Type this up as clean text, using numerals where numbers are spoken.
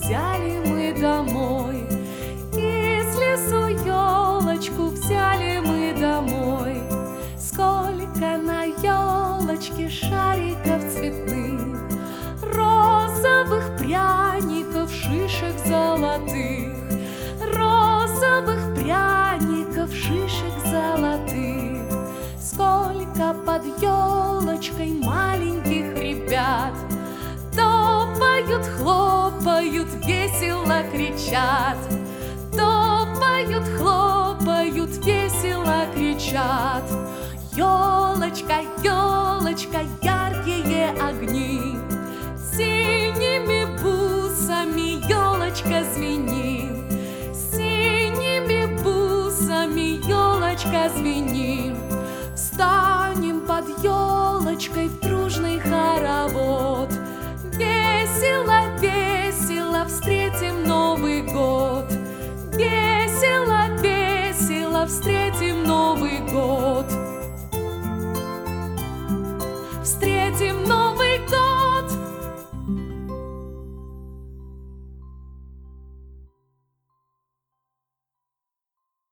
взяли мы домой. Из лесу елочку взяли мы домой. Сколько на елочке шариков цветных, розовых пряников, шишек золотых, розовых пряников, шишек золотых. Сколько под елочкой маленьких ребят топают, хлопают, весело кричат. Топают, хлопают, весело кричат. Елочка, елочка, яркие огни, синими бусами елочка звенит. Синими бусами елочка звенит. Встанем под елочкой в дружный хоровод. Весело, весело встретим Новый год. Весело, весело встретим Новый год.